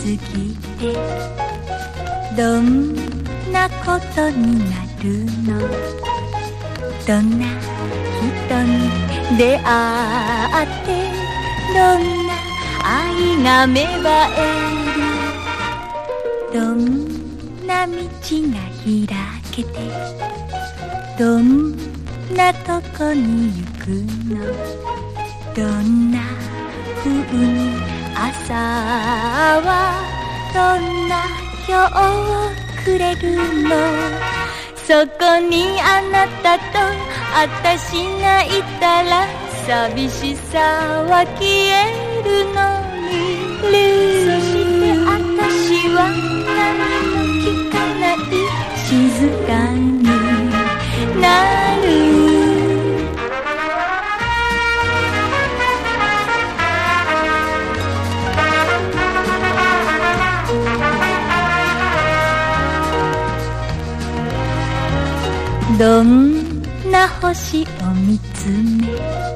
ぎてどんなことになるの？どんな人に出会ってどんな愛が芽生える？どんな道が開けてどんなとこに行くの？どんな風に朝はどんな今日をくれるの？そこにあなたと私がいたら寂しさは消えるのに。そして私は何も聞かない静かになる。どんな星を見つめ